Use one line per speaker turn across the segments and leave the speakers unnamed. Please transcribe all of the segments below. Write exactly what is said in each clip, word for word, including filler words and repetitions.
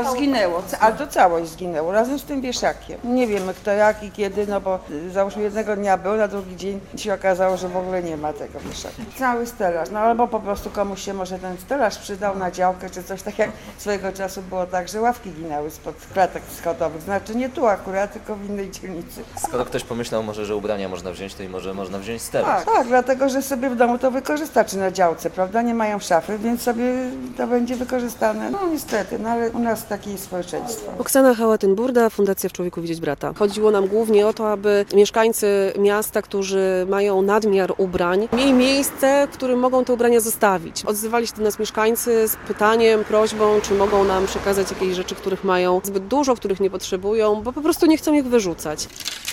zginęło, ale to całość zginęło, razem z tym wieszakiem. Nie wiemy kto jak i kiedy, no bo załóżmy jednego dnia był, na drugi dzień się okazało, że w ogóle nie ma tego wieszaka. Cały stelaż, no albo po prostu komuś się może ten stelaż przydał na działkę czy coś, tak jak swojego czasu było tak, że ławki ginęły spod klatek schodowych, znaczy nie tu akurat, tylko w innej dzielnicy.
Skoro ktoś pomyślał może, że ubrania można wziąć, to i może można wziąć stelaż.
Tak, tak, dlatego że sobie w domu to wykorzysta, czy na działce, prawda, nie mają szafy, więc sobie to będzie wykorzystane. No niestety, no ale u nas takie jest społeczeństwo.
Oksana Hałatyn-Burda, Fundacja W Człowieku Widzieć Brata. Chodziło nam głównie o to, aby mieszkańcy miasta, którzy mają nadmiar ubrań, mieli miejsce, w którym mogą te ubrania zostawić. Odzywali się do nas mieszkańcy z pytaniem, prośbą, czy mogą nam przekazać jakieś rzeczy, których mają zbyt dużo, których nie potrzebują, bo po prostu nie chcą ich wyrzucać.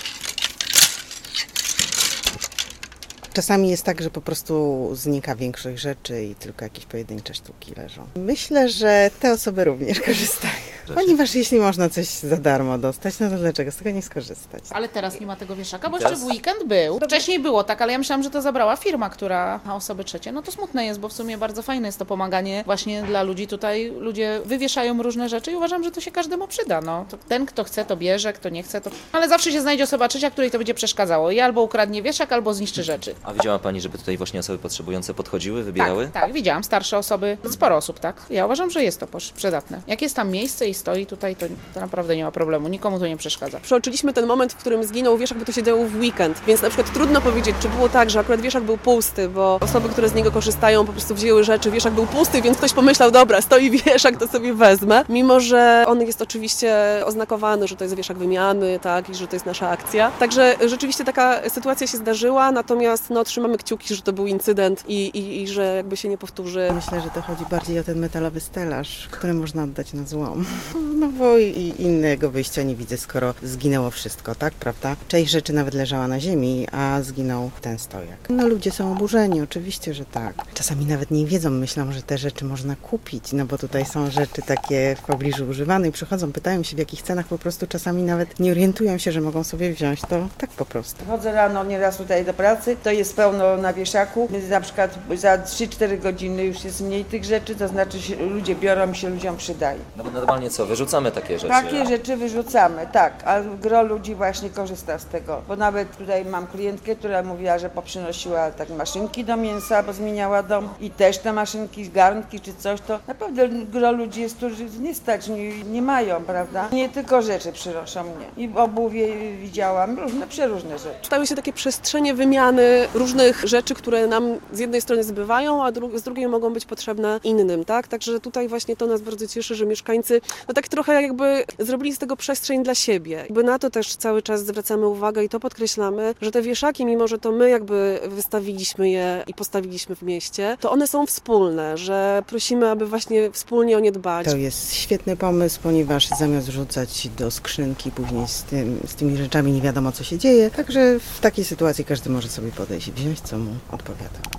Czasami jest tak, że po prostu znika większość rzeczy i tylko jakieś pojedyncze sztuki leżą. Myślę, że te osoby również korzystają. Ponieważ jeśli można coś za darmo dostać, no to dlaczego z tego nie skorzystać?
Ale teraz nie ma tego wieszaka, bo jeszcze w weekend był. Wcześniej było tak, ale ja myślałam, że to zabrała firma, która ma osoby trzecie. No to smutne jest, bo w sumie bardzo fajne jest to pomaganie właśnie dla ludzi. Tutaj ludzie wywieszają różne rzeczy i uważam, że to się każdemu przyda. No. To ten, kto chce, to bierze, kto nie chce, to... Ale zawsze się znajdzie osoba trzecia, której to będzie przeszkadzało. I albo ukradnie wieszak, albo zniszczy rzeczy.
A widziała Pani, żeby tutaj właśnie osoby potrzebujące podchodziły, wybierały?
Tak, tak, widziałam starsze osoby, sporo osób, tak. Ja uważam, że jest to przydatne. Jak jest tam miejsce i stoi tutaj, to, to naprawdę nie ma problemu, nikomu to nie przeszkadza.
Przeoczyliśmy ten moment, w którym zginął wieszak, bo to się działo w weekend, więc na przykład trudno powiedzieć, czy było tak, że akurat wieszak był pusty, bo osoby, które z niego korzystają, po prostu wzięły rzeczy, wieszak był pusty, więc ktoś pomyślał, dobra, stoi wieszak, to sobie wezmę. Mimo że on jest oczywiście oznakowany, że to jest wieszak wymiany, tak, i że to jest nasza akcja. Także rzeczywiście taka sytuacja się zdarzyła, natomiast no, trzymamy kciuki, że to był incydent i, i, i że jakby się nie powtórzy.
Myślę, że to chodzi bardziej o ten metalowy stelaż, który można oddać na złom. No bo i innego wyjścia nie widzę, skoro zginęło wszystko, tak, prawda? Część rzeczy nawet leżała na ziemi, a zginął ten stojak. No ludzie są oburzeni, oczywiście, że tak. Czasami nawet nie wiedzą, myślą, że te rzeczy można kupić, no bo tutaj są rzeczy takie w pobliżu używane i przychodzą, pytają się w jakich cenach, po prostu czasami nawet nie orientują się, że mogą sobie wziąć to tak po prostu.
Chodzę rano nieraz tutaj do pracy, to jest pełno na wieszaku, na przykład za trzy cztery godziny już jest mniej tych rzeczy, to znaczy się, ludzie biorą i się ludziom przydaje.
No bo normalnie co, wyrzucamy takie rzeczy?
Takie rzeczy wyrzucamy, tak, a gro ludzi właśnie korzysta z tego, bo nawet tutaj mam klientkę, która mówiła, że poprzynosiła tak maszynki do mięsa, bo zmieniała dom i też te maszynki, garnki czy coś, to naprawdę gro ludzi jest, którzy nie stać, nie, nie mają, prawda? Nie tylko rzeczy przynoszą mnie. I obuwie widziałam, różne, przeróżne rzeczy.
Stały się takie przestrzenie wymiany różnych rzeczy, które nam z jednej strony zbywają, a dru- z drugiej mogą być potrzebne innym, tak? Także tutaj właśnie to nas bardzo cieszy, że mieszkańcy no tak trochę jakby zrobili z tego przestrzeń dla siebie. Jakby na to też cały czas zwracamy uwagę i to podkreślamy, że te wieszaki, mimo że to my jakby wystawiliśmy je i postawiliśmy w mieście, to one są wspólne, że prosimy, aby właśnie wspólnie o nie dbać.
To jest świetny pomysł, ponieważ zamiast wrzucać do skrzynki później z, tym, z tymi rzeczami nie wiadomo co się dzieje, także w takiej sytuacji każdy może sobie podejść i wziąć co mu odpowiada.